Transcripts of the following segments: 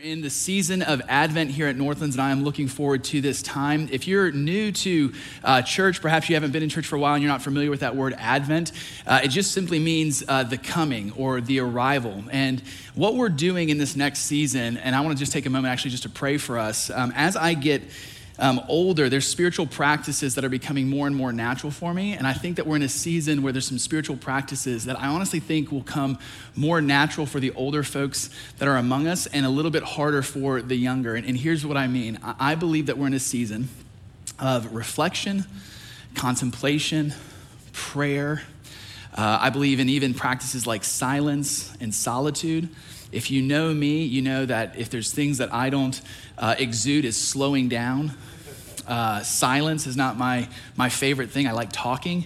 In the season of Advent here at Northlands, and I am looking forward to this time. If you're new to church, perhaps you haven't been in church for a while and you're not familiar with that word Advent, it just simply means the coming or the arrival. And what we're doing in this next season, and I want to just take a moment actually just to pray for us, as I get older, there's spiritual practices that are becoming more and more natural for me. And I think that we're in a season where there's some spiritual practices that I honestly think will come more natural for the older folks that are among us and a little bit harder for the younger. And here's what I mean. I believe that we're in a season of reflection, contemplation, prayer. I believe in even practices like silence and solitude. If you know me, you know that if there's things that I don't exude is slowing down. Silence is not my favorite thing. I like talking.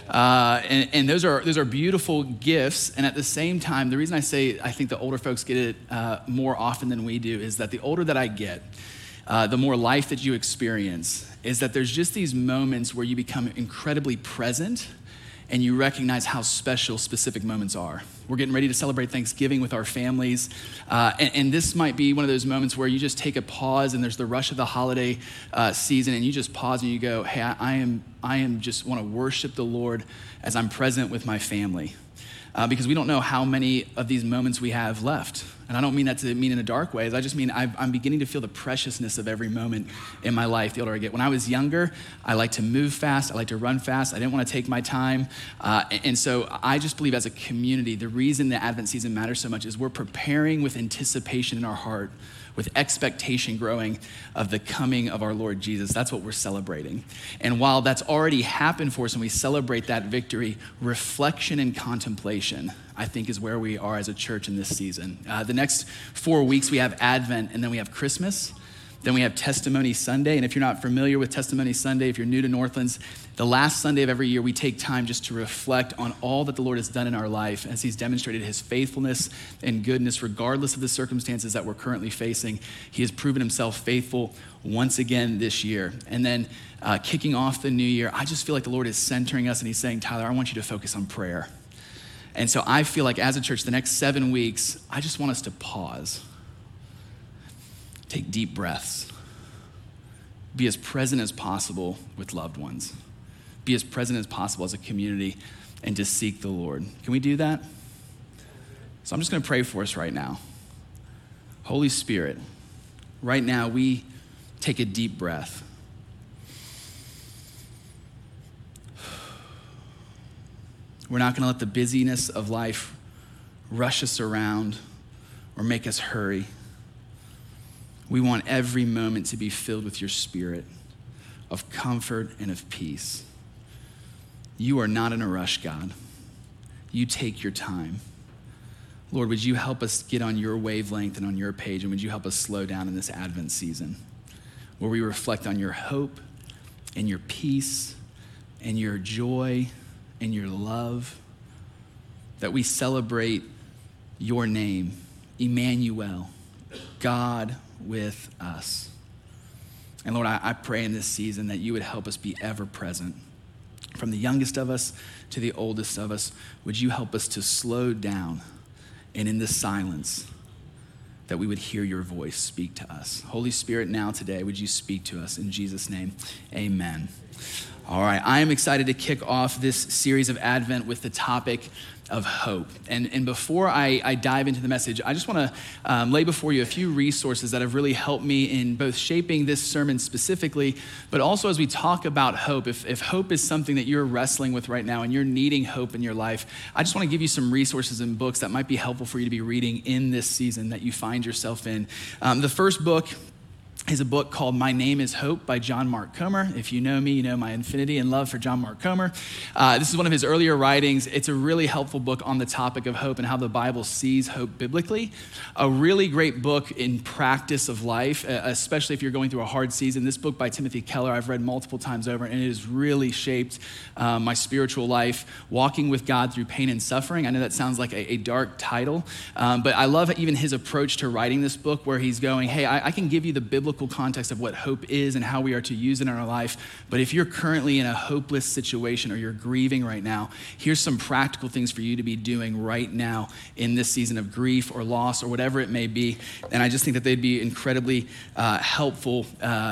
And those are beautiful gifts. And at the same time, the reason I say I think the older folks get it more often than we do is that the older that I get, the more life that you experience, is that there's just these moments where you become incredibly present and you recognize how special specific moments are. We're getting ready to celebrate Thanksgiving with our families. And this might be one of those moments where you just take a pause and there's the rush of the holiday season and you just pause and you go, hey, I am just want to worship the Lord as I'm present with my family. Because we don't know how many of these moments we have left. And I don't mean that to mean in a dark way. I just mean I'm beginning to feel the preciousness of every moment in my life the older I get. When I was younger, I liked to move fast. I liked to run fast. I didn't want to take my time. And so I just believe as a community, the reason the Advent season matters so much is we're preparing with anticipation in our heart, with expectation growing of the coming of our Lord Jesus. That's what we're celebrating. And while that's already happened for us and we celebrate that victory, reflection and contemplation, I think, is where we are as a church in this season. The next 4 weeks, we have Advent, and then we have Christmas. Then we have Testimony Sunday. And if you're not familiar with Testimony Sunday, if you're new to Northlands, the last Sunday of every year, we take time just to reflect on all that the Lord has done in our life as he's demonstrated his faithfulness and goodness, regardless of the circumstances that we're currently facing. He has proven himself faithful once again this year. And then kicking off the new year, I just feel like the Lord is centering us and he's saying, Tyler, I want you to focus on prayer. And so I feel like as a church, the next 7 weeks, I just want us to pause. Take deep breaths. Be as present as possible with loved ones. Be as present as possible as a community and to seek the Lord. Can we do that? So I'm just going to pray for us right now. Holy Spirit, right now we take a deep breath. We're not going to let the busyness of life rush us around or make us hurry. We want every moment to be filled with your spirit of comfort and of peace. You are not in a rush, God. You take your time. Lord, would you help us get on your wavelength and on your page, and would you help us slow down in this Advent season where we reflect on your hope and your peace and your joy and your love, that we celebrate your name, Emmanuel, God with us. And Lord, I pray in this season that you would help us be ever present. From the youngest of us to the oldest of us, would you help us to slow down, and in the silence, that we would hear your voice speak to us. Holy Spirit, now today, would you speak to us in Jesus' name? Amen. All right, I am excited to kick off this series of Advent with the topic of hope. And before I dive into the message, I just want to lay before you a few resources that have really helped me in both shaping this sermon specifically, but also as we talk about hope. If hope is something that you're wrestling with right now and you're needing hope in your life, I just want to give you some resources and books that might be helpful for you to be reading in this season that you find yourself in. The first book is a book called My Name is Hope by John Mark Comer. If you know me, you know my infinity and love for John Mark Comer. This is one of his earlier writings. It's a really helpful book on the topic of hope and how the Bible sees hope biblically. A really great book in practice of life, especially if you're going through a hard season. This book by Timothy Keller, I've read multiple times over, and it has really shaped my spiritual life, walking with God through pain and suffering. I know that sounds like a dark title, but I love even his approach to writing this book where he's going, hey, I can give you the biblical biblical context of what hope is and how we are to use it in our life. But if you're currently in a hopeless situation or you're grieving right now, here's some practical things for you to be doing right now in this season of grief or loss or whatever it may be. And I just think that they'd be incredibly helpful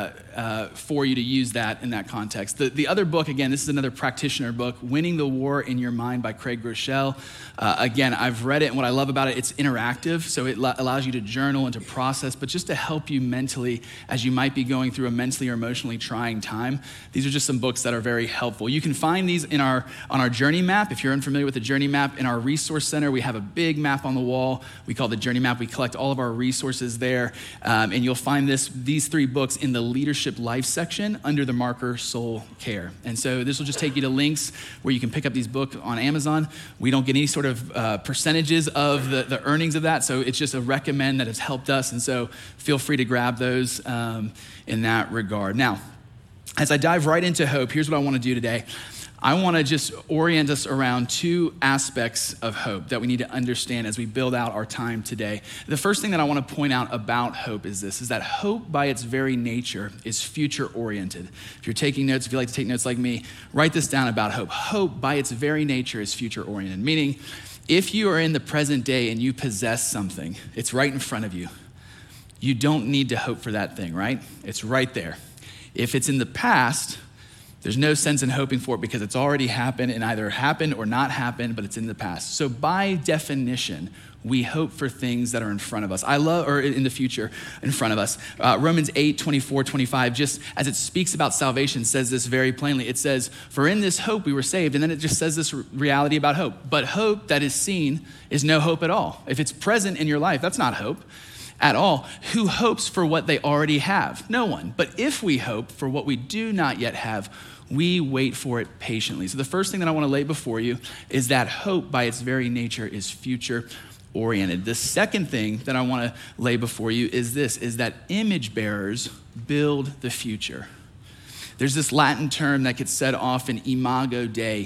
for you to use that in that context. The other book, again, this is another practitioner book, Winning the War in Your Mind by Craig Groeschel. Again, I've read it, and what I love about it, it's interactive, so it allows you to journal and to process, but just to help you mentally as you might be going through a mentally or emotionally trying time. These are just some books that are very helpful. You can find these on our journey map. If you're unfamiliar with the journey map, in our resource center, we have a big map on the wall. We call it the journey map. We collect all of our resources there, and you'll find these 3 books in the leadership life section under the marker Soul Care. And so this will just take you to links where you can pick up these books on Amazon. We don't get any sort of percentages of the earnings of that, so it's just a recommend that has helped us, and so feel free to grab those in that regard. Now, as I dive right into hope, here's what I want to do today. I want to just orient us around 2 aspects of hope that we need to understand as we build out our time today. The first thing that I want to point out about hope is that hope by its very nature is future oriented. If you're taking notes, if you like to take notes like me, write this down about hope. Hope by its very nature is future oriented, meaning if you are in the present day and you possess something, it's right in front of you. You don't need to hope for that thing, right? It's right there. If it's in the past, there's no sense in hoping for it because it's already happened and either happened or not happened, but it's in the past. So by definition, we hope for things that are in front of us. Or in the future, in front of us. Romans 8, 24, 25, just as it speaks about salvation, says this very plainly. It says, for in this hope we were saved. And then it just says this reality about hope. But hope that is seen is no hope at all. If it's present in your life, that's not hope at all. Who hopes for what they already have? No one. But if we hope for what we do not yet have, we wait for it patiently. So the first thing that I want to lay before you is that hope by its very nature is future oriented. The second thing that I want to lay before you is that image bearers build the future. There's this Latin term that gets said often, imago Dei,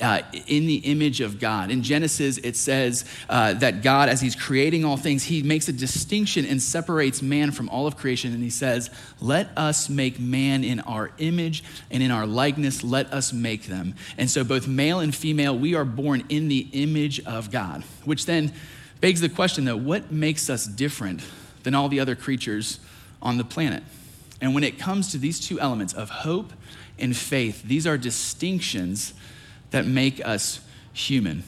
in the image of God. In Genesis, it says that God, as he's creating all things, he makes a distinction and separates man from all of creation. And he says, let us make man in our image and in our likeness, let us make them. And so both male and female, we are born in the image of God, which then begs the question though, what makes us different than all the other creatures on the planet? And when it comes to these 2 elements of hope and faith, these are distinctions that make us human.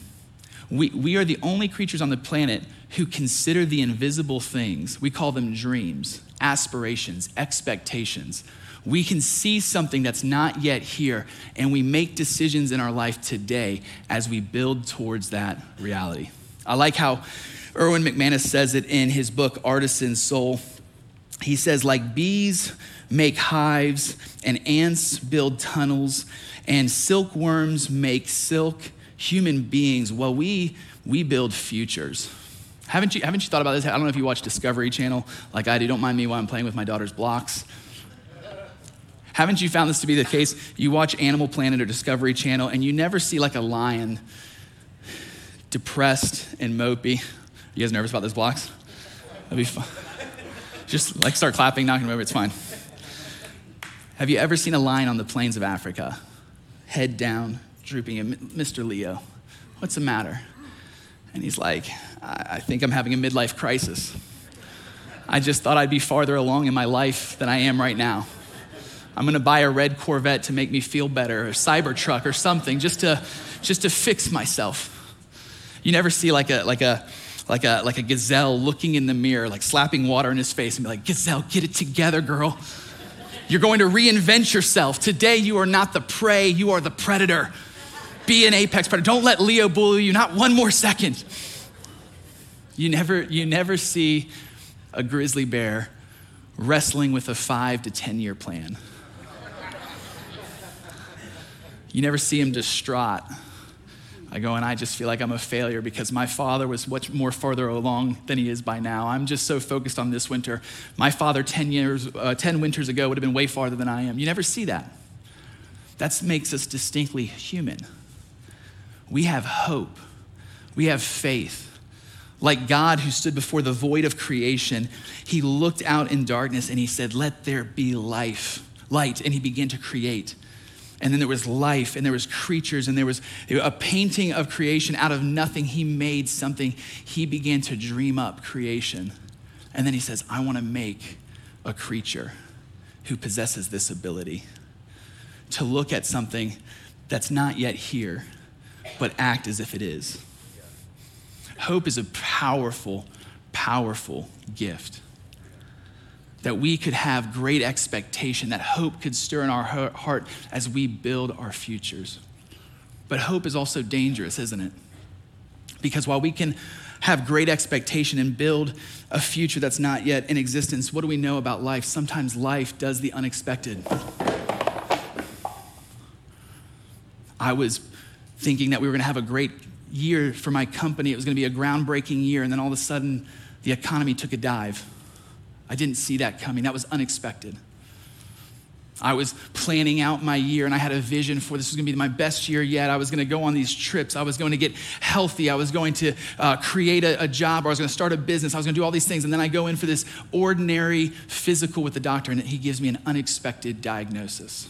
We are the only creatures on the planet who consider the invisible things. We call them dreams, aspirations, expectations. We can see something that's not yet here, and we make decisions in our life today as we build towards that reality. I like how Erwin McManus says it in his book, Artisan Soul. He says, like bees make hives and ants build tunnels and silkworms make silk, human beings, well, we build futures. Haven't you thought about this? I don't know if you watch Discovery Channel like I do. Don't mind me while I'm playing with my daughter's blocks. Haven't you found this to be the case? You watch Animal Planet or Discovery Channel and you never see like a lion depressed and mopey. You guys nervous about those blocks? That'd be fun. Just like start clapping, knocking them over, it's fine. Have you ever seen a lion on the plains of Africa? Head down, drooping, Mr. Leo, what's the matter? And he's like, I think I'm having a midlife crisis. I just thought I'd be farther along in my life than I am right now. I'm gonna buy a red Corvette to make me feel better, a Cybertruck or something, just to fix myself. You never see like a gazelle looking in the mirror, like slapping water in his face and be like, Gazelle, get it together, girl. You're going to reinvent yourself. Today, you are not the prey, you are the predator. Be an apex predator. Don't let Leo bully you, not one more second. You never see a grizzly bear wrestling with a 5 to 10 year plan. You never see him distraught. I just feel like I'm a failure because my father was much more farther along than he is by now. I'm just so focused on this winter. My father 10 winters ago would have been way farther than I am. You never see that. That makes us distinctly human. We have hope. We have faith. Like God who stood before the void of creation, he looked out in darkness and he said, let there be light, and he began to create. And then there was life, and there was creatures, and there was a painting of creation. Out of nothing, he made something. He began to dream up creation. And then he says, I want to make a creature who possesses this ability to look at something that's not yet here, but act as if it is. Hope is a powerful, powerful gift. That we could have great expectation, that hope could stir in our heart as we build our futures. But hope is also dangerous, isn't it? Because while we can have great expectation and build a future that's not yet in existence, what do we know about life? Sometimes life does the unexpected. I was thinking that we were gonna have a great year for my company. It was gonna be a groundbreaking year, and then all of a sudden, the economy took a dive. I didn't see that coming. That was unexpected. I was planning out my year, and I had a vision for this was gonna be my best year yet. I was gonna go on these trips. I was going to get healthy. I was going to create a job, or I was gonna start a business. I was gonna do all these things, and then I go in for this ordinary physical with the doctor, and he gives me an unexpected diagnosis.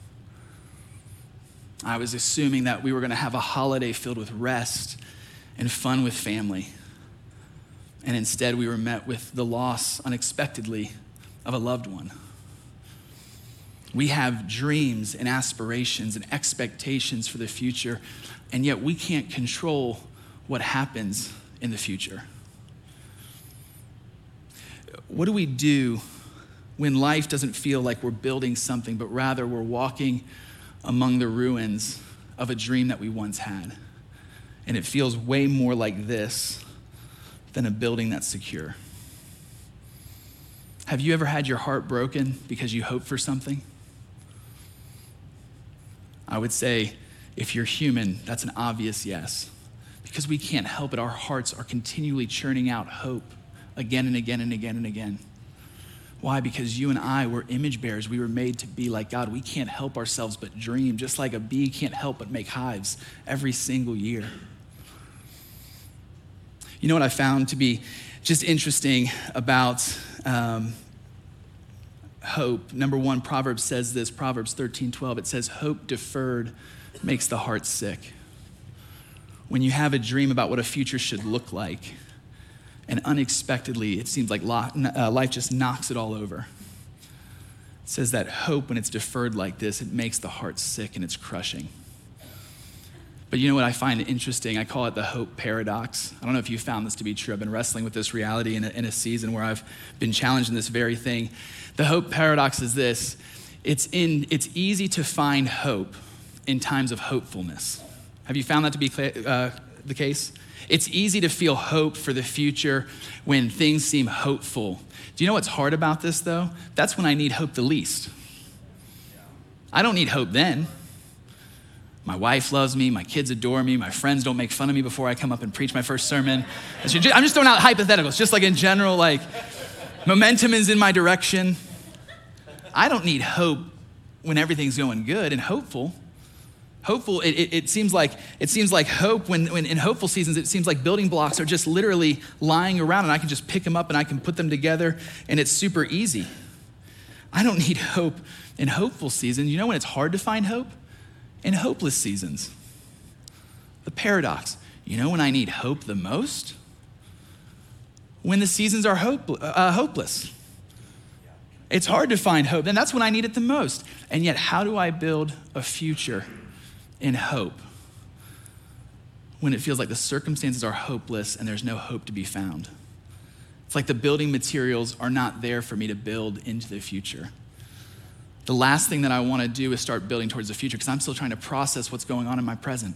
I was assuming that we were gonna have a holiday filled with rest and fun with family. And instead, we were met with the loss unexpectedly of a loved one. We have dreams and aspirations and expectations for the future, and yet we can't control what happens in the future. What do we do when life doesn't feel like we're building something, but rather we're walking among the ruins of a dream that we once had? And it feels way more like this than a building that's secure. Have you ever had your heart broken because you hoped for something? I would say, if you're human, that's an obvious yes. Because we can't help it. Our hearts are continually churning out hope again and again and again and again. Why? Because you and I were image bearers. We were made to be like God. We can't help ourselves but dream, just like a bee can't help but make hives every single year. You know what I found to be just interesting about hope? Number one, Proverbs says this, Proverbs 13:12. It says, hope deferred makes the heart sick. When you have a dream about what a future should look like, and unexpectedly, it seems like life just knocks it all over. It says that hope, when it's deferred like this, it makes the heart sick and it's crushing. But you know what I find interesting? I call it the hope paradox. I don't know if you found this to be true. I've been wrestling with this reality in a season where I've been challenged in this very thing. The hope paradox is this. It's easy to find hope in times of hopefulness. Have you found that to be the case? It's easy to feel hope for the future when things seem hopeful. Do you know what's hard about this, though? That's when I need hope the least. I don't need hope then. My wife loves me, my kids adore me, my friends don't make fun of me before I come up and preach my first sermon. I'm just throwing out hypotheticals, just like in general, like momentum is in my direction. I don't need hope when everything's going good and hopeful. Hopeful, it seems like hope when in hopeful seasons, it seems like building blocks are just literally lying around and I can just pick them up and I can put them together and it's super easy. I don't need hope in hopeful seasons. You know when it's hard to find hope? In hopeless seasons. The paradox. You know when I need hope the most? When the seasons are hopeless. It's hard to find hope, and that's when I need it the most. And yet, how do I build a future in hope when it feels like the circumstances are hopeless and there's no hope to be found? It's like the building materials are not there for me to build into the future. The last thing that I want to do is start building towards the future because I'm still trying to process what's going on in my present.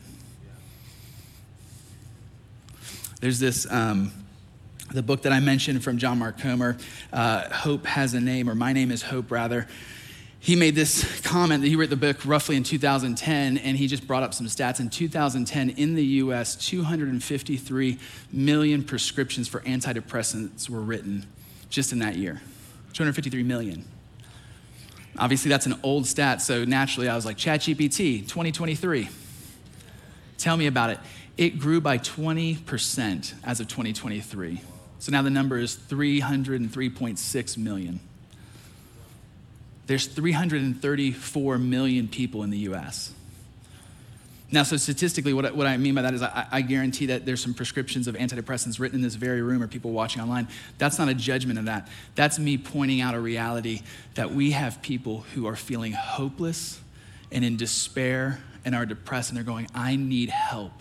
There's this, the book that I mentioned from John Mark Comer, Hope Has a Name, or My Name is Hope, rather. He made this comment that he wrote the book roughly in 2010, and he just brought up some stats. In 2010, in the US, 253 million prescriptions for antidepressants were written just in that year. 253 million. Obviously, that's an old stat, so naturally I was like, ChatGPT, 2023. Tell me about it. it grew by 20% as of 2023. So now the number is 303.6 million. There's 334 million people in the US. Now, so statistically, what I mean by that is I guarantee that there's some prescriptions of antidepressants written in this very room or people watching online. That's not a judgment of that. That's me pointing out a reality that we have people who are feeling hopeless and in despair and are depressed and they're going, I need help.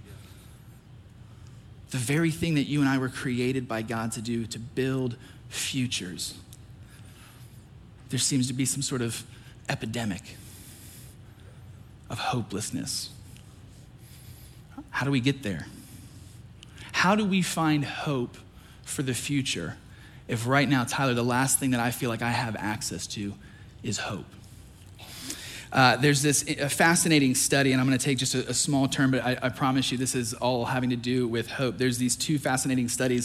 The very thing that you and I were created by God to do, to build futures. There seems to be some sort of epidemic of hopelessness. How do we get there? How do we find hope for the future if right now, Tyler, the last thing that I feel like I have access to is hope? There's this fascinating study, and I'm going to take just a small term, but I promise you this is all having to do with hope. There's these two fascinating studies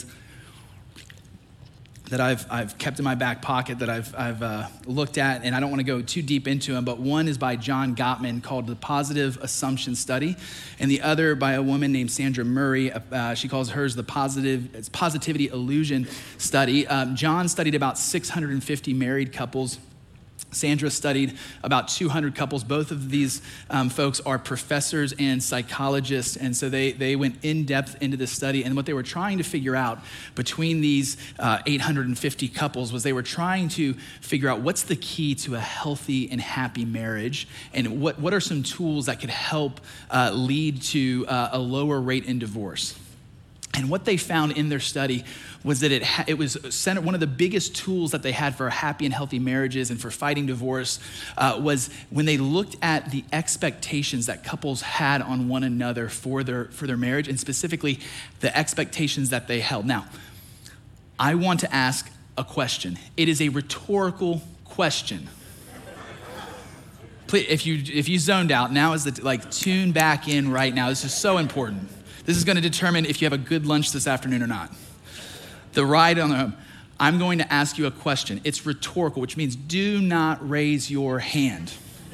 that I've kept in my back pocket that I've looked at, and I don't want to go too deep into them, but one is by John Gottman called the Positive Assumption Study, and the other by a woman named Sandra Murray. She calls hers the Positivity Illusion Study. John studied about 650 married couples. Sandra studied about 200 couples. Both of these folks are professors and psychologists, and so they went in depth into this study, and what they were trying to figure out between these 850 couples was they were trying to figure out what's the key to a healthy and happy marriage, and what are some tools that could help lead to a lower rate in divorce. And what they found in their study was that it was centered, one of the biggest tools that they had for happy and healthy marriages and for fighting divorce was when they looked at the expectations that couples had on one another for their marriage, and specifically the expectations that they held. Now, I want to ask a question. It is a rhetorical question. Please, if you zoned out, now is tune back in right now. This is so important. This is going to determine if you have a good lunch this afternoon or not. The ride on the home. I'm going to ask you a question. It's rhetorical, which means do not raise your hand.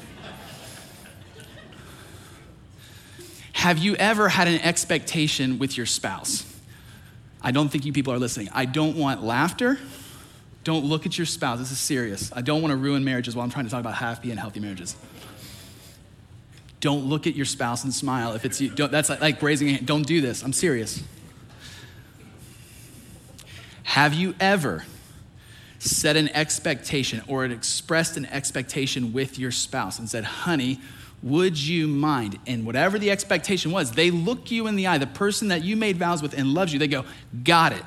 Have you ever had an expectation with your spouse? I don't think you people are listening. I don't want laughter. Don't look at your spouse. This is serious. I don't want to ruin marriages while I'm trying to talk about happy and healthy marriages. Don't look at your spouse and smile. If it's you, that's like raising a hand. Don't do this. I'm serious. Have you ever set an expectation or expressed an expectation with your spouse and said, honey, would you mind? And whatever the expectation was, they look you in the eye, the person that you made vows with and loves you, they go, got it.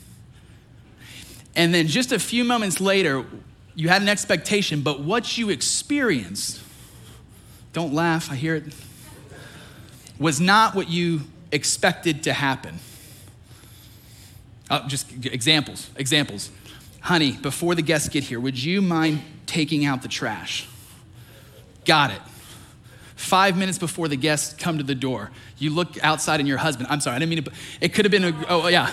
And then just a few moments later, you had an expectation, but what you experienced, don't laugh, I hear it, was not what you expected to happen. Just examples. Honey, before the guests get here, would you mind taking out the trash? Got it. 5 minutes before the guests come to the door, you look outside and your husband, I'm sorry, I didn't mean to, it could have been, oh yeah.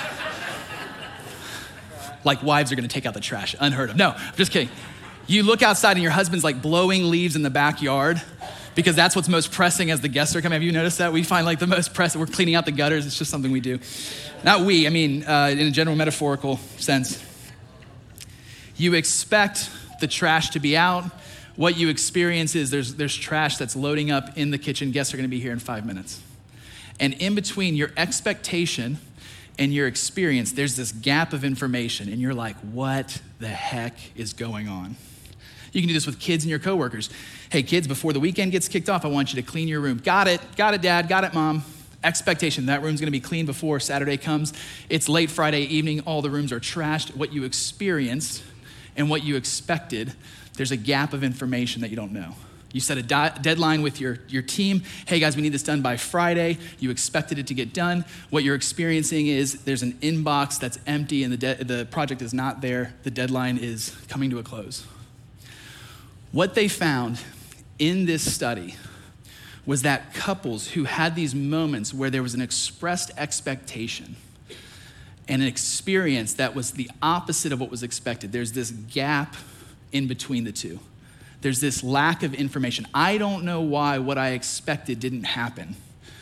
Like wives are gonna take out the trash, unheard of. No, I'm just kidding. You look outside and your husband's like blowing leaves in the backyard because that's what's most pressing as the guests are coming. Have you noticed that? We find like the most pressing, we're cleaning out the gutters. It's just something we do. Not we, I mean, in a general metaphorical sense. You expect the trash to be out. What you experience is there's trash that's loading up in the kitchen. Guests are gonna be here in 5 minutes. And in between your expectation and your experience, there's this gap of information and you're like, what the heck is going on? You can do this with kids and your coworkers. Hey kids, before the weekend gets kicked off, I want you to clean your room. Got it, dad, got it, mom. Expectation, that room's gonna be clean before Saturday comes. It's late Friday evening, all the rooms are trashed. What you experienced and what you expected, there's a gap of information that you don't know. You set a deadline with your team. Hey guys, we need this done by Friday. You expected it to get done. What you're experiencing is there's an inbox that's empty and the project is not there. The deadline is coming to a close. What they found in this study was that couples who had these moments where there was an expressed expectation and an experience that was the opposite of what was expected, there's this gap in between the two. There's this lack of information. I don't know why what I expected didn't happen.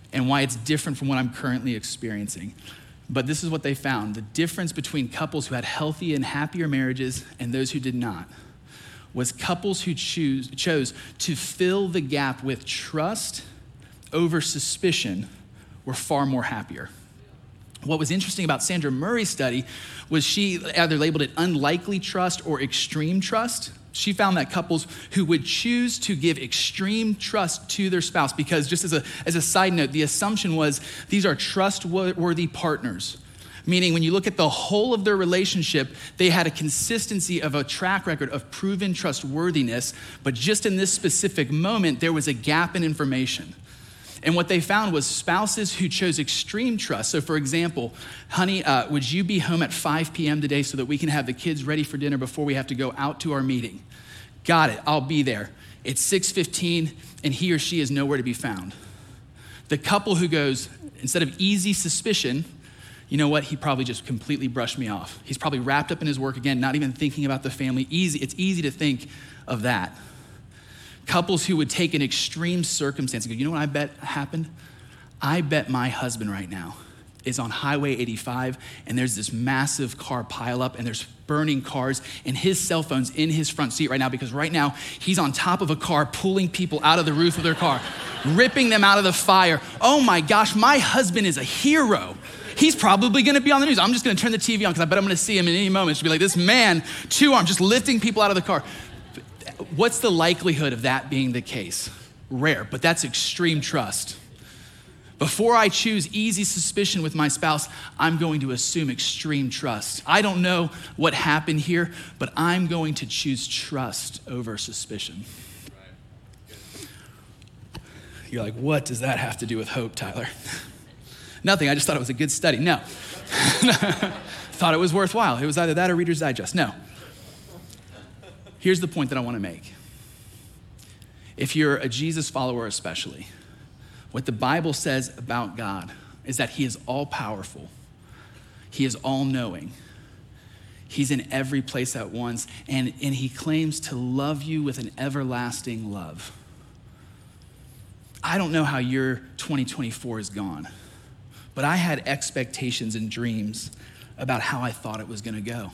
and why it's different from what I'm currently experiencing. But this is what they found. The difference between couples who had healthy and happier marriages and those who did not was couples who chose to fill the gap with trust over suspicion were far more happier. What was interesting about Sandra Murray's study was she either labeled it unlikely trust or extreme trust. She found that couples who would choose to give extreme trust to their spouse, because just as a side note, the assumption was these are trustworthy partners. Meaning when you look at the whole of their relationship, they had a consistency of a track record of proven trustworthiness, but just in this specific moment, there was a gap in information. And what they found was spouses who chose extreme trust. So for example, honey, would you be home at 5 p.m. today so that we can have the kids ready for dinner before we have to go out to our meeting? Got it, I'll be there. It's 6:15 and he or she is nowhere to be found. The couple who goes, instead of easy suspicion, you know what, he probably just completely brushed me off. He's probably wrapped up in his work again, not even thinking about the family. It's easy to think of that. Couples who would take an extreme circumstance and go, you know what I bet happened? I bet my husband right now is on Highway 85 and there's this massive car pileup and there's burning cars and his cell phone's in his front seat right now because right now he's on top of a car pulling people out of the roof of their car, ripping them out of the fire. Oh my gosh, my husband is a hero. He's probably gonna be on the news. I'm just gonna turn the TV on because I bet I'm gonna see him in any moment. She'll be like, this man, 2 arms, just lifting people out of the car. What's the likelihood of that being the case? Rare, but that's extreme trust. Before I choose easy suspicion with my spouse, I'm going to assume extreme trust. I don't know what happened here, but I'm going to choose trust over suspicion. You're like, what does that have to do with hope, Tyler? Nothing, I just thought it was a good study. No. Thought it was worthwhile. It was either that or Reader's Digest. No. Here's the point that I want to make. If you're a Jesus follower especially, what the Bible says about God is that he is all-powerful. He is all-knowing. He's in every place at once, and he claims to love you with an everlasting love. I don't know how your 2024 is gone, but I had expectations and dreams about how I thought it was going to go.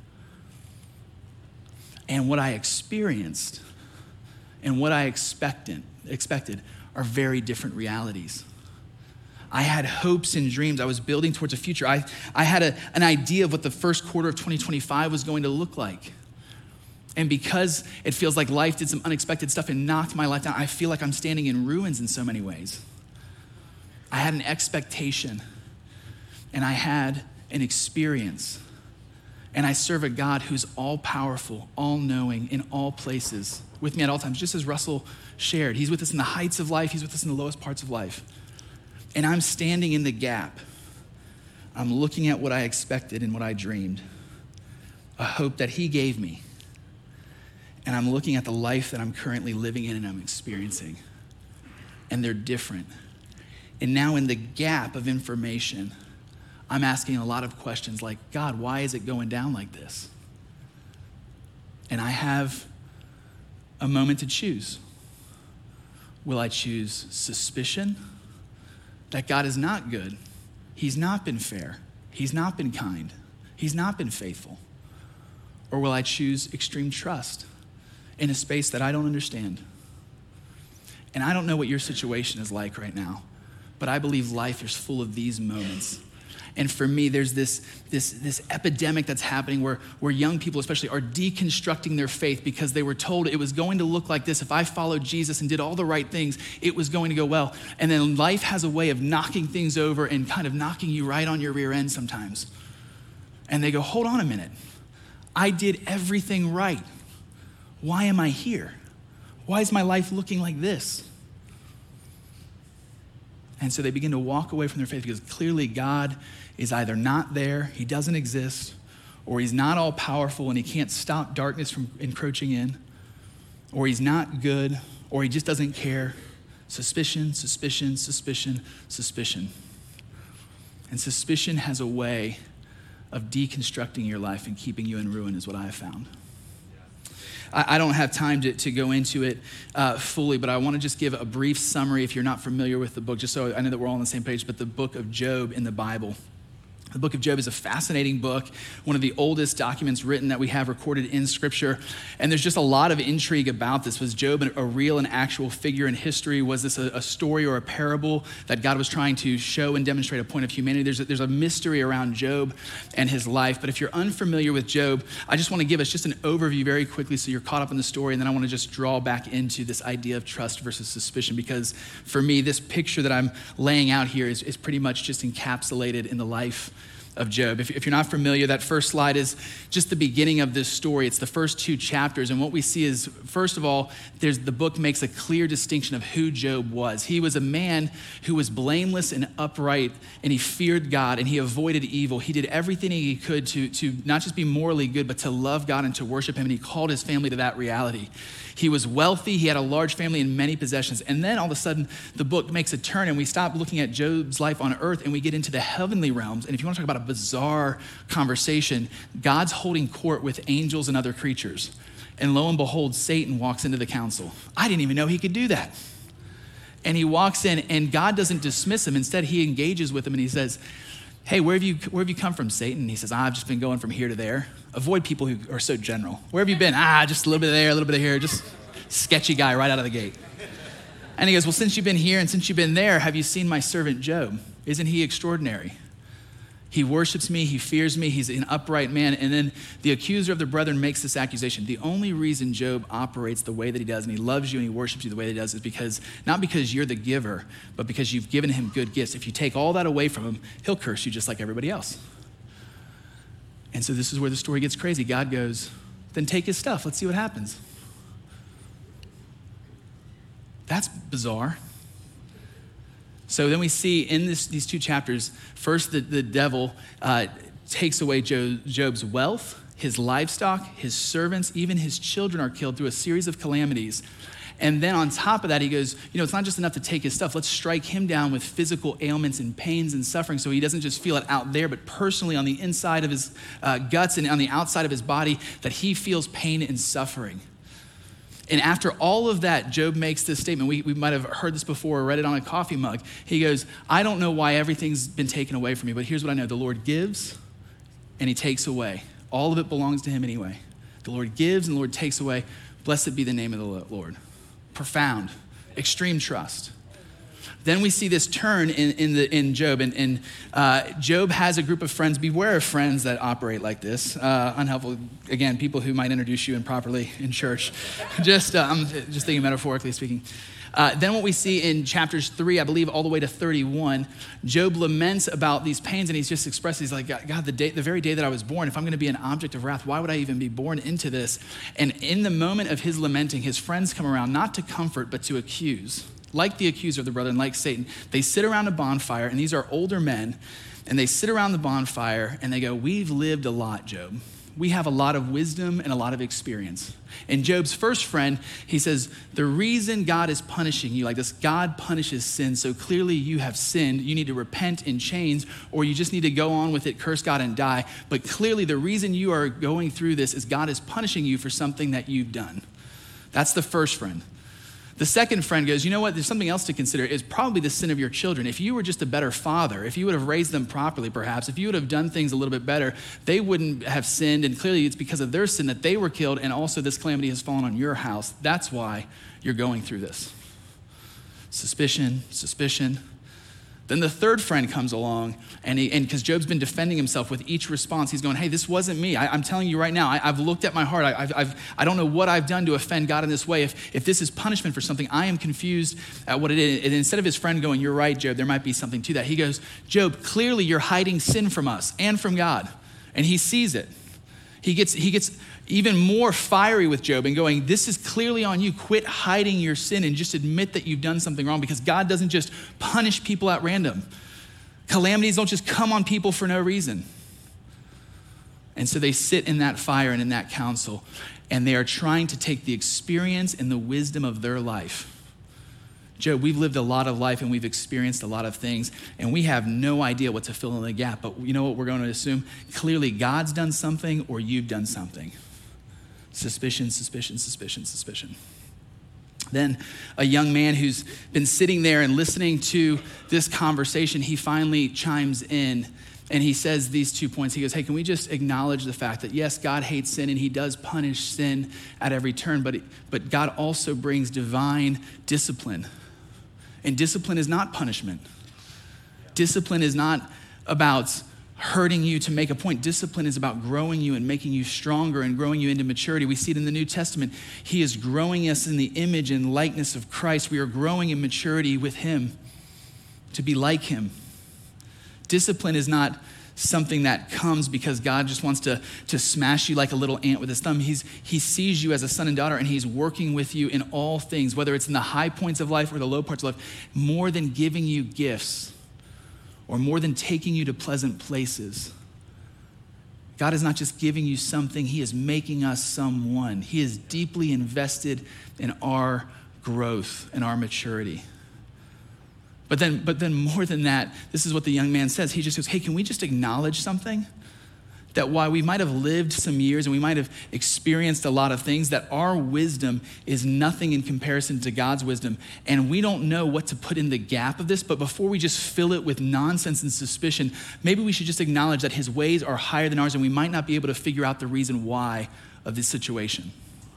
And what I experienced and what I expected are very different realities. I had hopes and dreams. I was building towards a future. I had an idea of what the first quarter of 2025 was going to look like. And because it feels like life did some unexpected stuff and knocked my life down, I feel like I'm standing in ruins in so many ways. I had an expectation and I had an experience. And I serve a God who's all-powerful, all-knowing, in all places, with me at all times, just as Russell shared. He's with us in the heights of life. He's with us in the lowest parts of life. And I'm standing in the gap. I'm looking at what I expected and what I dreamed, a hope that he gave me. And I'm looking at the life that I'm currently living in and I'm experiencing. And they're different. And now in the gap of information, I'm asking a lot of questions like, God, why is it going down like this? And I have a moment to choose. Will I choose suspicion that God is not good? He's not been fair. He's not been kind. He's not been faithful. Or will I choose extreme trust in a space that I don't understand? And I don't know what your situation is like right now, but I believe life is full of these moments. And for me, there's this epidemic that's happening where young people especially are deconstructing their faith because they were told it was going to look like this. If I followed Jesus and did all the right things, it was going to go well. And then life has a way of knocking things over and kind of knocking you right on your rear end sometimes. And they go, hold on a minute. I did everything right. Why am I here? Why is my life looking like this? And so they begin to walk away from their faith because clearly God is either not there, he doesn't exist, or he's not all powerful and he can't stop darkness from encroaching in, or he's not good, or he just doesn't care. Suspicion, suspicion, suspicion, suspicion. And suspicion has a way of deconstructing your life and keeping you in ruin is what I have found. I don't have time to go into it fully, but I want to just give a brief summary if you're not familiar with the book, just so I know that we're all on the same page, but the book of Job in the Bible. The book of Job is a fascinating book, one of the oldest documents written that we have recorded in Scripture. And there's just a lot of intrigue about this. Was Job a real and actual figure in history? Was this a story or a parable that God was trying to show and demonstrate a point of humanity? There's a mystery around Job and his life. But if you're unfamiliar with Job, I just want to give us just an overview very quickly so you're caught up in the story. And then I want to just draw back into this idea of trust versus suspicion, because for me, this picture that I'm laying out here is pretty much just encapsulated in the life of Job. If you're not familiar, that first slide is just the beginning of this story. It's the first 2 chapters. And what we see is, first of all, the book makes a clear distinction of who Job was. He was a man who was blameless and upright, and he feared God, and he avoided evil. He did everything he could to not just be morally good, but to love God and to worship him. And he called his family to that reality. He was wealthy. He had a large family and many possessions. And then all of a sudden, the book makes a turn, and we stop looking at Job's life on earth, and we get into the heavenly realms. And if you want to talk about a bizarre conversation, God's holding court with angels and other creatures. And lo and behold, Satan walks into the council. I didn't even know he could do that. And he walks in, and God doesn't dismiss him. Instead, he engages with him, and he says, hey, where have you come from, Satan? And he says, I've just been going from here to there. Avoid people who are so general. Where have you been? Just a little bit of there, a little bit of here. Just sketchy guy right out of the gate. And he goes, well, since you've been here and since you've been there, have you seen my servant Job? Isn't he extraordinary? He worships me, he fears me, he's an upright man. And then the accuser of the brethren makes this accusation. The only reason Job operates the way that he does, and he loves you and he worships you the way that he does, is because, not because you're the giver, but because you've given him good gifts. If you take all that away from him, he'll curse you just like everybody else. And so this is where the story gets crazy. God goes, then take his stuff, let's see what happens. That's bizarre. So then we see in these 2 chapters, first the devil takes away Job's wealth, his livestock, his servants, even his children are killed through a series of calamities. And then on top of that, he goes, it's not just enough to take his stuff. Let's strike him down with physical ailments and pains and suffering so he doesn't just feel it out there, but personally on the inside of his guts and on the outside of his body, that he feels pain and suffering. And after all of that, Job makes this statement. We might have heard this before or read it on a coffee mug. He goes, I don't know why everything's been taken away from me, but here's what I know. The Lord gives and he takes away. All of it belongs to him anyway. The Lord gives and the Lord takes away. Blessed be the name of the Lord. Profound, extreme trust. Then we see this turn in Job, and Job has a group of friends. Beware of friends that operate like this. Unhelpful, again, people who might introduce you improperly in church. I'm just thinking metaphorically speaking. Then what we see in chapters 3, I believe all the way to 31, Job laments about these pains, and he's just expressed, he's like, God, the very day that I was born, if I'm going to be an object of wrath, why would I even be born into this? And in the moment of his lamenting, his friends come around not to comfort, but to accuse. Like the accuser of the brethren, like Satan. They sit around a bonfire, and these are older men, and they sit around the bonfire, and they go, we've lived a lot, Job. We have a lot of wisdom and a lot of experience. And Job's first friend, he says, the reason God is punishing you like this, God punishes sin, so clearly you have sinned. You need to repent and change, or you just need to go on with it, curse God and die. But clearly the reason you are going through this is God is punishing you for something that you've done. That's the first friend. The second friend goes, you know what, there's something else to consider. It's probably the sin of your children. If you were just a better father, if you would have raised them properly perhaps, if you would have done things a little bit better, they wouldn't have sinned. And clearly it's because of their sin that they were killed, and also this calamity has fallen on your house. That's why you're going through this. Suspicion. Then the third friend comes along, and because Job's been defending himself with each response, he's going, hey, this wasn't me. I'm telling you right now, I've looked at my heart. I don't know what I've done to offend God in this way. If this is punishment for something, I am confused at what it is. And instead of his friend going, you're right, Job, there might be something to that, he goes, Job, clearly you're hiding sin from us and from God. And he sees it. He gets even more fiery with Job and going, this is clearly on you. Quit hiding your sin and just admit that you've done something wrong, because God doesn't just punish people at random. Calamities don't just come on people for no reason. And so they sit in that fire and in that council, and they are trying to take the experience and the wisdom of their life. Job, we've lived a lot of life and we've experienced a lot of things, and we have no idea what to fill in the gap. But you know what we're going to assume? Clearly God's done something or you've done something. Suspicion, suspicion, suspicion, suspicion. Then a young man who's been sitting there and listening to this conversation, he finally chimes in and he says these 2 points. He goes, hey, can we just acknowledge the fact that yes, God hates sin and he does punish sin at every turn, but God also brings divine discipline. And discipline is not punishment. Discipline is not about hurting you to make a point. Discipline is about growing you and making you stronger and growing you into maturity. We see it in the New Testament. He is growing us in the image and likeness of Christ. We are growing in maturity with him to be like him. Discipline is not something that comes because God just wants to smash you like a little ant with his thumb. He sees you as a son and daughter, and he's working with you in all things, whether it's in the high points of life or the low parts of life, more than giving you gifts or more than taking you to pleasant places. God is not just giving you something, he is making us someone. He is deeply invested in our growth and our maturity. But then more than that, this is what the young man says. He just goes, hey, can we just acknowledge something? That while we might have lived some years and we might have experienced a lot of things, that our wisdom is nothing in comparison to God's wisdom. And we don't know what to put in the gap of this, but before we just fill it with nonsense and suspicion, maybe we should just acknowledge that his ways are higher than ours and we might not be able to figure out the reason why of this situation.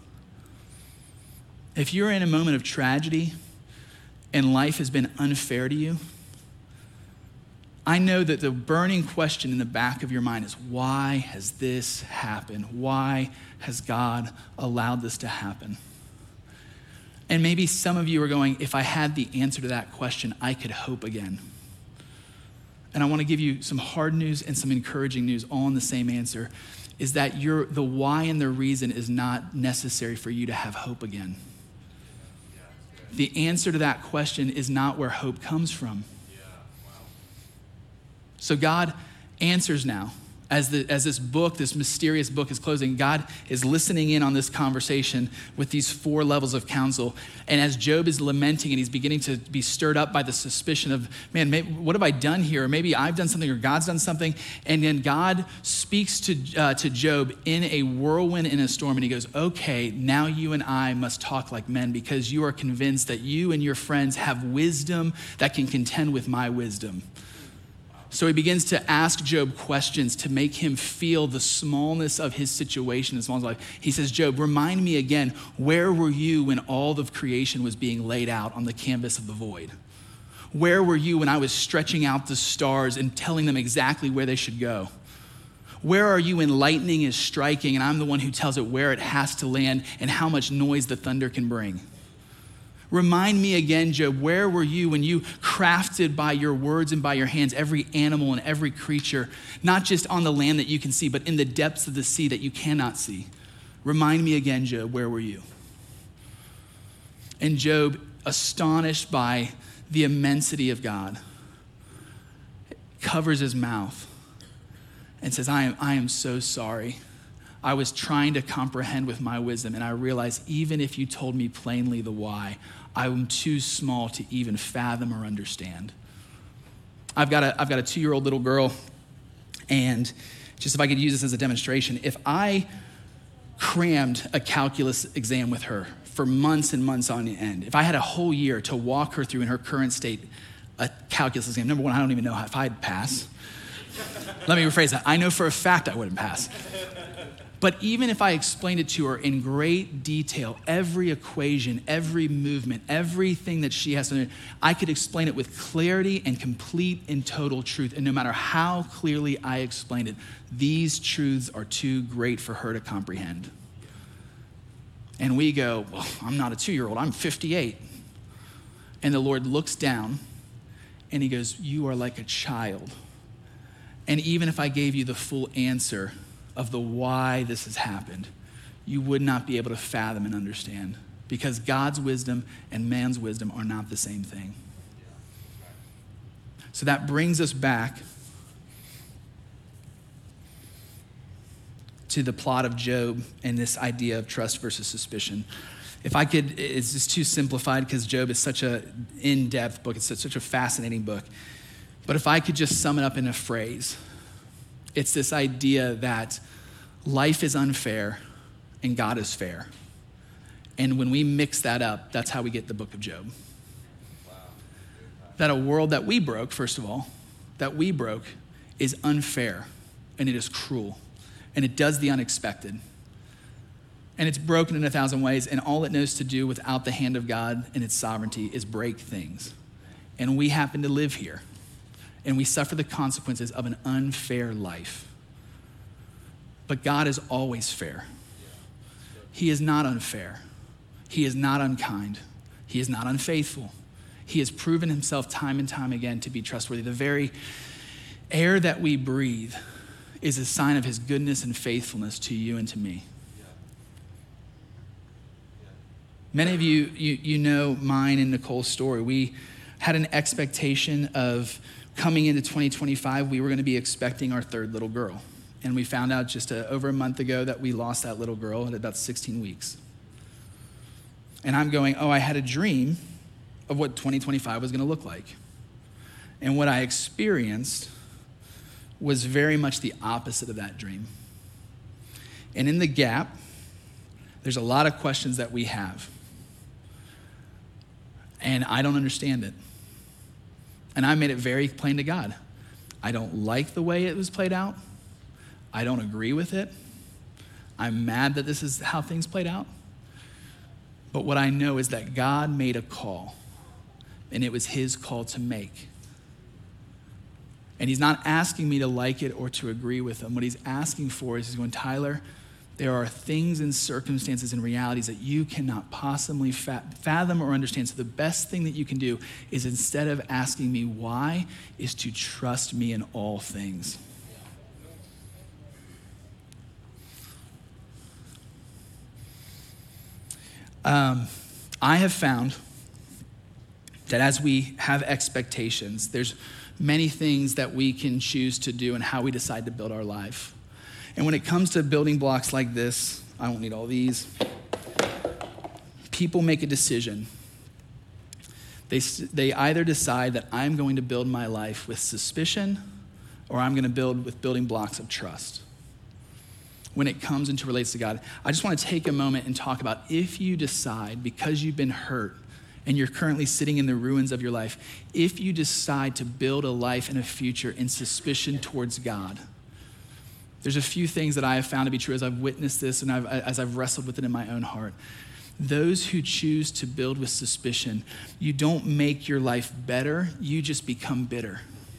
If you're in a moment of tragedy and life has been unfair to you, I know that the burning question in the back of your mind is, why has this happened? Why has God allowed this to happen? And maybe some of you are going, if I had the answer to that question, I could hope again. And I want to give you some hard news and some encouraging news, all in the same answer, is that the why and the reason is not necessary for you to have hope again. The answer to that question is not where hope comes from. So God answers now. As this book, this mysterious book is closing, God is listening in on this conversation with these 4 levels of counsel. And as Job is lamenting and he's beginning to be stirred up by the suspicion of, man, what have I done here? Or maybe I've done something or God's done something. And then God speaks to Job in a whirlwind, in a storm. And he goes, okay, now you and I must talk like men because you are convinced that you and your friends have wisdom that can contend with my wisdom. So he begins to ask Job questions to make him feel the smallness of his situation, the smallness of life. He says, Job, remind me again, where were you when all of creation was being laid out on the canvas of the void? Where were you when I was stretching out the stars and telling them exactly where they should go? Where are you when lightning is striking and I'm the one who tells it where it has to land and how much noise the thunder can bring? Remind me again, Job, where were you when you crafted by your words and by your hands every animal and every creature, not just on the land that you can see, but in the depths of the sea that you cannot see? Remind me again, Job, where were you? And Job, astonished by the immensity of God, covers his mouth and says, I am so sorry. I was trying to comprehend with my wisdom, and I realized even if you told me plainly the why, I'm too small to even fathom or understand. I've got a 2-year-old little girl, and just if I could use this as a demonstration, if I crammed a calculus exam with her for months and months on end, if I had a whole year to walk her through in her current state a calculus exam, number one, I don't even know if I'd pass. Let me rephrase that. I know for a fact I wouldn't pass. But even if I explained it to her in great detail, every equation, every movement, everything that she has to know, I could explain it with clarity and complete and total truth. And no matter how clearly I explained it, these truths are too great for her to comprehend. And we go, well, I'm not a 2-year-old, I'm 58. And the Lord looks down and he goes, you are like a child. And even if I gave you the full answer of the why this has happened, you would not be able to fathom and understand, because God's wisdom and man's wisdom are not the same thing. So that brings us back to the plot of Job and this idea of trust versus suspicion. If I could, it's just too simplified because Job is such an in-depth book. It's such a fascinating book. But if I could just sum it up in a phrase, it's this idea that life is unfair and God is fair. And when we mix that up, that's how we get the book of Job. That a world that we broke, first of all, that we broke is unfair, and it is cruel, and it does the unexpected. And it's broken in 1,000 ways, and all it knows to do without the hand of God and its sovereignty is break things. And we happen to live here, and we suffer the consequences of an unfair life. But God is always fair. He is not unfair. He is not unkind. He is not unfaithful. He has proven himself time and time again to be trustworthy. The very air that we breathe is a sign of his goodness and faithfulness to you and to me. Many of you know mine and Nicole's story. We had an expectation of coming into 2025, we were going to be expecting our third little girl. And we found out just over a month ago that we lost that little girl at about 16 weeks. And I'm going, I had a dream of what 2025 was going to look like. And what I experienced was very much the opposite of that dream. And in the gap, there's a lot of questions that we have. And I don't understand it. And I made it very plain to God. I don't like the way it was played out. I don't agree with it. I'm mad that this is how things played out. But what I know is that God made a call, and it was his call to make. And he's not asking me to like it or to agree with him. What he's asking for is he's going, Tyler, there are things and circumstances and realities that you cannot possibly fathom or understand. So the best thing that you can do is, instead of asking me why, is to trust me in all things. I have found that as we have expectations, there's many things that we can choose to do and how we decide to build our life. And when it comes to building blocks like this, I don't need all these. People make a decision. They either decide that I'm going to build my life with suspicion, or I'm going to build with building blocks of trust. When it comes into relates to God, I just want to take a moment and talk about, if you decide, because you've been hurt and you're currently sitting in the ruins of your life, if you decide to build a life and a future in suspicion towards God, there's a few things that I have found to be true as I've witnessed this and as I've wrestled with it in my own heart. Those who choose to build with suspicion, you don't make your life better, you just become bitter.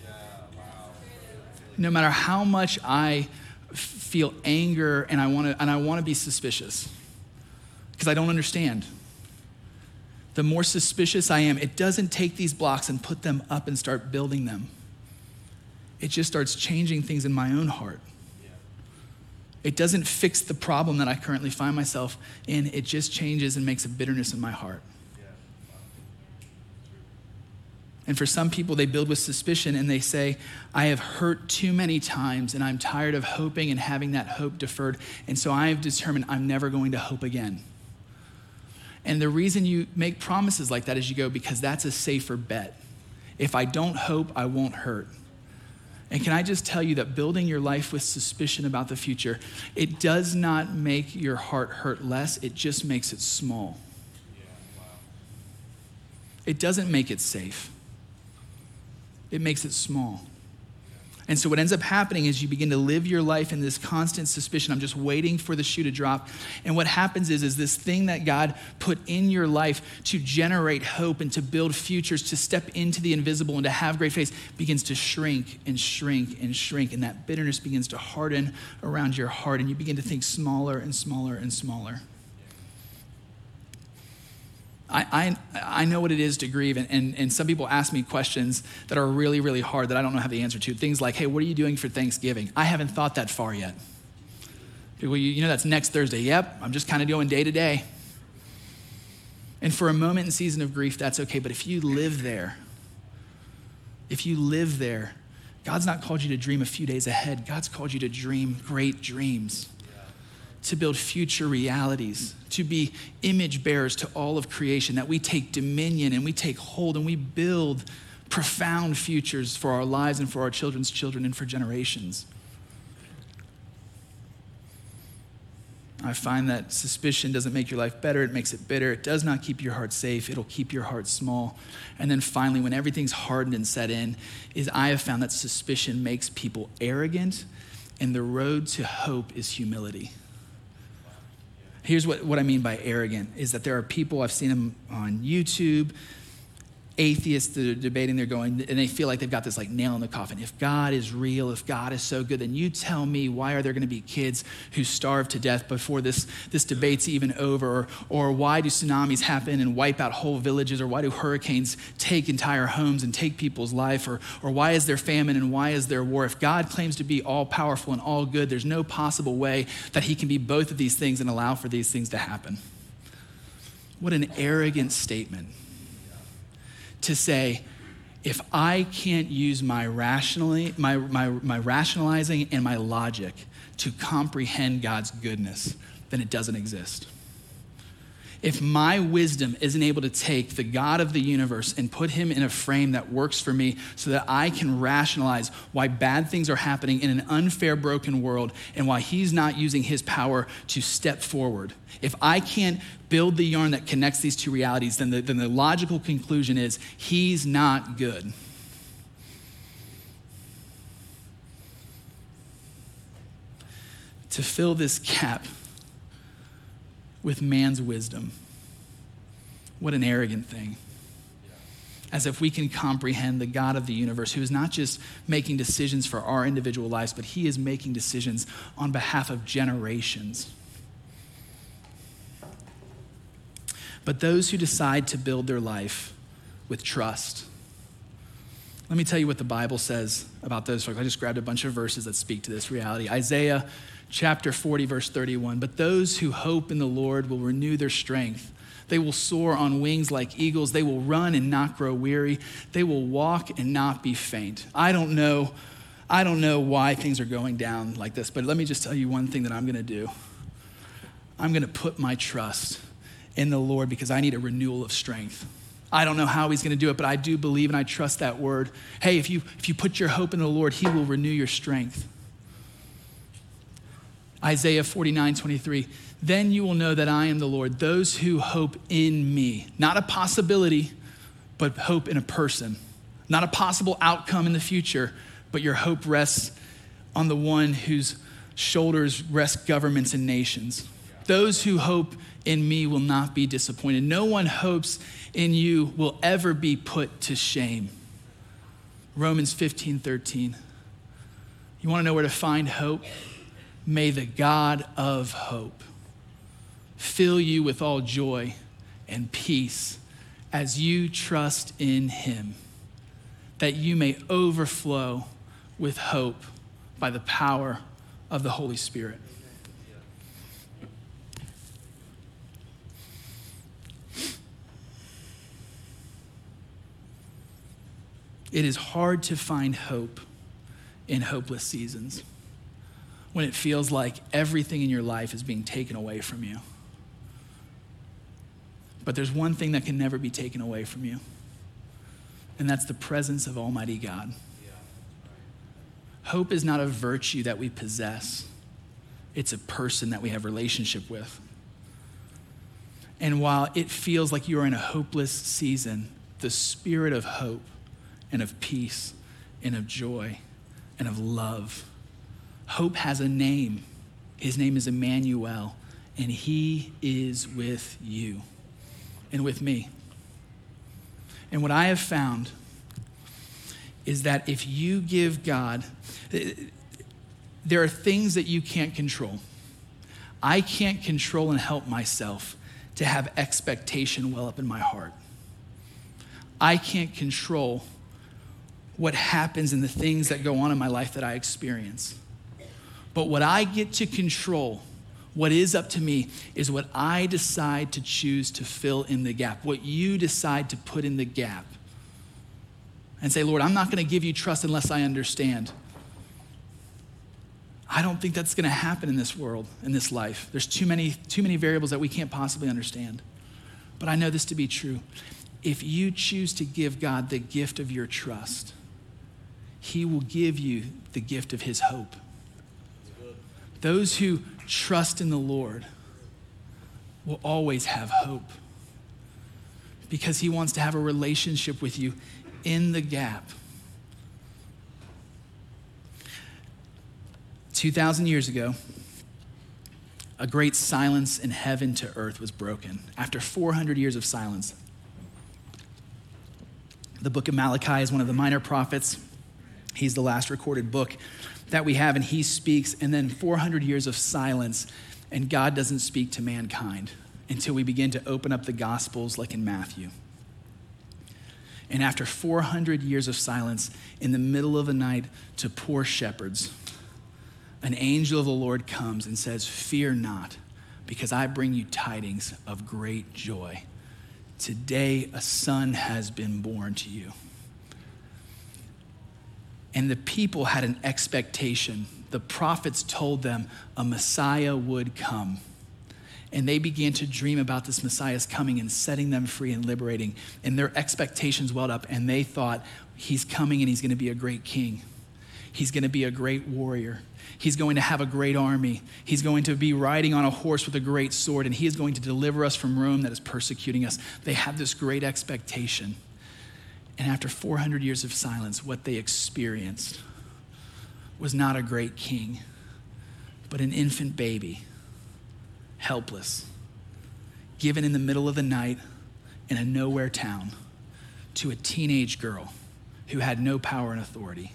No matter how much I feel anger and I want to be suspicious because I don't understand. The more suspicious I am, it doesn't take these blocks and put them up and start building them. It just starts changing things in my own heart. It doesn't fix the problem that I currently find myself in. It just changes and makes a bitterness in my heart. And for some people, they build with suspicion and they say, I have hurt too many times and I'm tired of hoping and having that hope deferred. And so I have determined I'm never going to hope again. And the reason you make promises like that is you go, because that's a safer bet. If I don't hope, I won't hurt. And can I just tell you that building your life with suspicion about the future, it does not make your heart hurt less, it just makes it small. It doesn't make it safe. It makes it small. And so what ends up happening is you begin to live your life in this constant suspicion. I'm just waiting for the shoe to drop. And what happens is this thing that God put in your life to generate hope and to build futures, to step into the invisible and to have great faith, begins to shrink and shrink and shrink. And that bitterness begins to harden around your heart. And you begin to think smaller and smaller and smaller. I know what it is to grieve, and some people ask me questions that are really, really hard that I don't know how the answer to. Things like, hey, what are you doing for Thanksgiving? I haven't thought that far yet. People, you know that's next Thursday. Yep, I'm just kind of going day to day. And for a moment and season of grief, that's okay. But if you live there, God's not called you to dream a few days ahead. God's called you to dream great dreams. To build future realities, to be image bearers to all of creation, that we take dominion and we take hold and we build profound futures for our lives and for our children's children and for generations. I find that suspicion doesn't make your life better, it makes it bitter. It does not keep your heart safe, it'll keep your heart small. And then finally, when everything's hardened and set in, is I have found that suspicion makes people arrogant, and the road to hope is humility. Here's what I mean by arrogant, is that there are people, I've seen them on YouTube, atheists that are debating, they're going, and they feel like they've got this like nail in the coffin. If God is real, if God is so good, then you tell me, why are there gonna be kids who starve to death before this debate's even over? Or why do tsunamis happen and wipe out whole villages? Or why do hurricanes take entire homes and take people's life? Or why is there famine and why is there war? If God claims to be all powerful and all good, there's no possible way that he can be both of these things and allow for these things to happen. What an arrogant statement. To say, if I can't use my rationalizing and my logic to comprehend God's goodness, then it doesn't exist. If my wisdom isn't able to take the God of the universe and put him in a frame that works for me so that I can rationalize why bad things are happening in an unfair, broken world and why he's not using his power to step forward, if I can't build the yarn that connects these two realities, then the logical conclusion is he's not good. To fill this gap with man's wisdom. What an arrogant thing. As if we can comprehend the God of the universe, who is not just making decisions for our individual lives, but he is making decisions on behalf of generations. But those who decide to build their life with trust. Let me tell you what the Bible says about those folks. I just grabbed a bunch of verses that speak to this reality. Isaiah chapter 40, verse 31. But those who hope in the Lord will renew their strength. They will soar on wings like eagles. They will run and not grow weary. They will walk and not be faint. I don't know why things are going down like this, but let me just tell you one thing that I'm going to do. I'm going to put my trust in the Lord because I need a renewal of strength. I don't know how he's going to do it, but I do believe and I trust that word. Hey, if you put your hope in the Lord, he will renew your strength. Isaiah 49:23. Then you will know that I am the Lord, those who hope in me. Not a possibility, but hope in a person. Not a possible outcome in the future, but your hope rests on the one whose shoulders rest governments and nations. Those who hope in me will not be disappointed. No one hopes in you will ever be put to shame. Romans 15:13. You want to know where to find hope? May the God of hope fill you with all joy and peace as you trust in him, that you may overflow with hope by the power of the Holy Spirit. It is hard to find hope in hopeless seasons, when it feels like everything in your life is being taken away from you. But there's one thing that can never be taken away from you, and that's the presence of Almighty God. Hope is not a virtue that we possess. It's a person that we have relationship with. And while it feels like you are in a hopeless season, the spirit of hope and of peace and of joy and of love. Hope has a name. His name is Emmanuel, and he is with you and with me. And what I have found is that if you give God, there are things that you can't control. I can't control and help myself to have expectation well up in my heart. I can't control what happens in the things that go on in my life that I experience. But what I get to control, what is up to me, is what I decide to choose to fill in the gap, what you decide to put in the gap. And say, Lord, I'm not going to give you trust unless I understand. I don't think that's going to happen in this world, in this life. There's too many variables that we can't possibly understand. But I know this to be true. If you choose to give God the gift of your trust, he will give you the gift of his hope. Those who trust in the Lord will always have hope because he wants to have a relationship with you in the gap. 2,000 years ago, a great silence in heaven to earth was broken. After 400 years of silence, the book of Malachi is one of the minor prophets. He's the last recorded book that we have, and he speaks, and then 400 years of silence, and God doesn't speak to mankind until we begin to open up the Gospels like in Matthew. And after 400 years of silence, in the middle of the night to poor shepherds, an angel of the Lord comes and says, "Fear not, because I bring you tidings of great joy. Today a son has been born to you." And the people had an expectation. The prophets told them a Messiah would come. And they began to dream about this Messiah's coming and setting them free and liberating. And their expectations welled up, and they thought, he's coming and he's going to be a great king. He's going to be a great warrior. He's going to have a great army. He's going to be riding on a horse with a great sword, and he is going to deliver us from Rome that is persecuting us. They had this great expectation. And after 400 years of silence, what they experienced was not a great king, but an infant baby, helpless, given in the middle of the night in a nowhere town to a teenage girl who had no power and authority.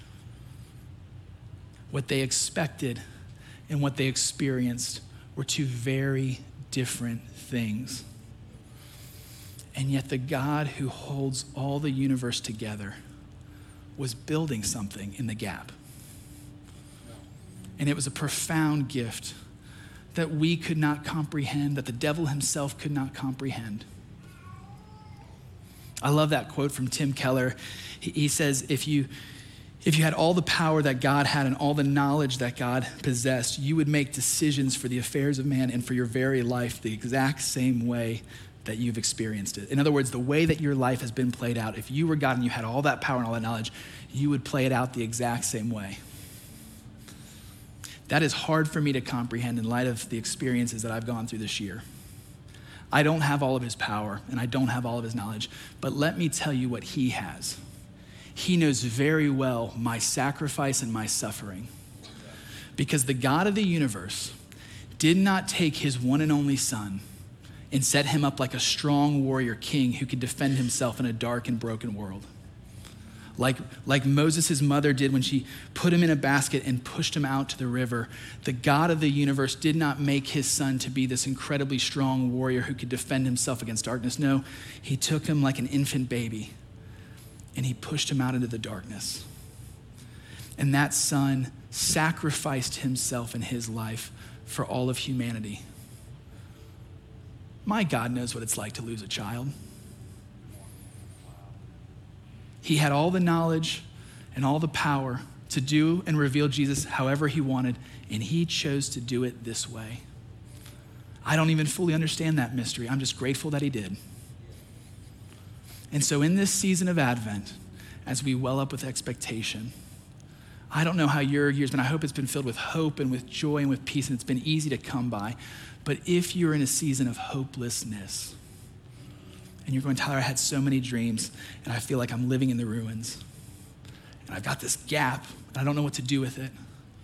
What they expected and what they experienced were two very different things. And yet the God who holds all the universe together was building something in the gap. And it was a profound gift that we could not comprehend, that the devil himself could not comprehend. I love that quote from Tim Keller. He says, if you had all the power that God had and all the knowledge that God possessed, you would make decisions for the affairs of man and for your very life the exact same way that you've experienced it. In other words, the way that your life has been played out, if you were God and you had all that power and all that knowledge, you would play it out the exact same way. That is hard for me to comprehend in light of the experiences that I've gone through this year. I don't have all of his power and I don't have all of his knowledge, but let me tell you what he has. He knows very well my sacrifice and my suffering, because the God of the universe did not take his one and only son and set him up like a strong warrior king who could defend himself in a dark and broken world. Like Moses' mother did when she put him in a basket and pushed him out to the river. The God of the universe did not make his son to be this incredibly strong warrior who could defend himself against darkness. No, he took him like an infant baby and he pushed him out into the darkness. And that son sacrificed himself in his life for all of humanity. My God knows what it's like to lose a child. He had all the knowledge and all the power to do and reveal Jesus however he wanted, and he chose to do it this way. I don't even fully understand that mystery. I'm just grateful that he did. And so in this season of Advent, as we well up with expectation, I don't know how your year's been. I hope it's been filled with hope and with joy and with peace, and it's been easy to come by. But if you're in a season of hopelessness, and you're going, "Tyler, I had so many dreams, and I feel like I'm living in the ruins. And I've got this gap, and I don't know what to do with it."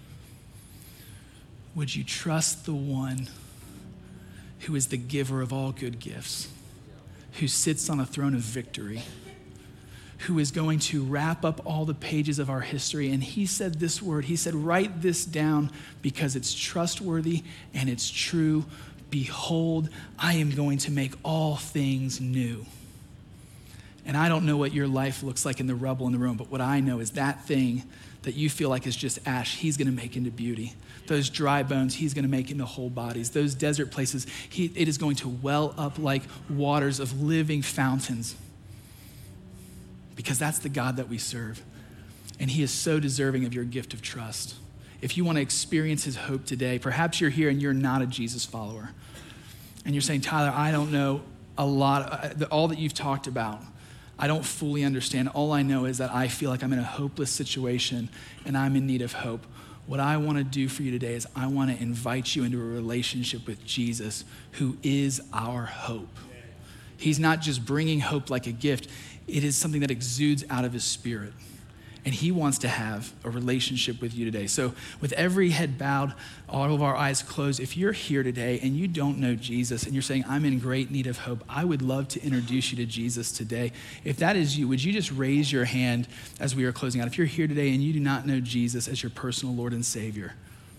Would you trust the one who is the giver of all good gifts, who sits on a throne of victory, who is going to wrap up all the pages of our history? And he said this word, he said, "Write this down because it's trustworthy and it's true. Behold, I am going to make all things new." And I don't know what your life looks like in the rubble in the room, but what I know is that thing that you feel like is just ash, he's gonna make into beauty. Those dry bones, he's gonna make into whole bodies. Those desert places, it is going to well up like waters of living fountains, because that's the God that we serve. And he is so deserving of your gift of trust. If you want to experience his hope today, perhaps you're here and you're not a Jesus follower. And you're saying, "Tyler, I don't know a lot, all that you've talked about. I don't fully understand. All I know is that I feel like I'm in a hopeless situation and I'm in need of hope." what I want to do for you today is I want to invite you into a relationship with Jesus, who is our hope. He's not just bringing hope like a gift. It is something that exudes out of his Spirit. And he wants to have a relationship with you today. So with every head bowed, all of our eyes closed, if you're here today and you don't know Jesus and you're saying, I'm in great need of hope, I would love to introduce you to Jesus today. If that is you, would you just raise your hand as we are closing out? If you're here today and you do not know Jesus as your personal Lord and Savior.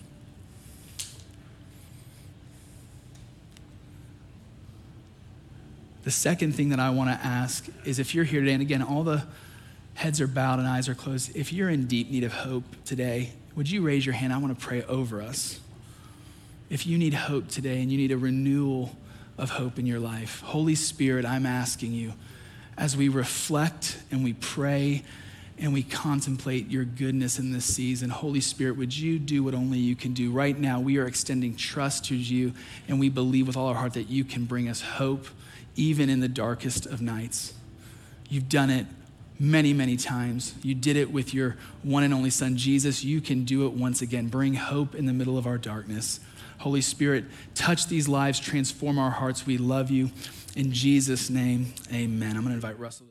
The second thing that I want to ask is, if you're here today, and again, all the heads are bowed and eyes are closed, if you're in deep need of hope today, would you raise your hand? I want to pray over us. If you need hope today and you need a renewal of hope in your life, Holy Spirit, I'm asking you, as we reflect and we pray and we contemplate your goodness in this season, Holy Spirit, would you do what only you can do? Right now, we are extending trust to you, and we believe with all our heart that you can bring us hope even in the darkest of nights. You've done it many, many times. You did it with your one and only Son, Jesus. You can do it once again. Bring hope in the middle of our darkness. Holy Spirit, touch these lives, transform our hearts. We love you. In Jesus' name, amen. I'm going to invite Russell.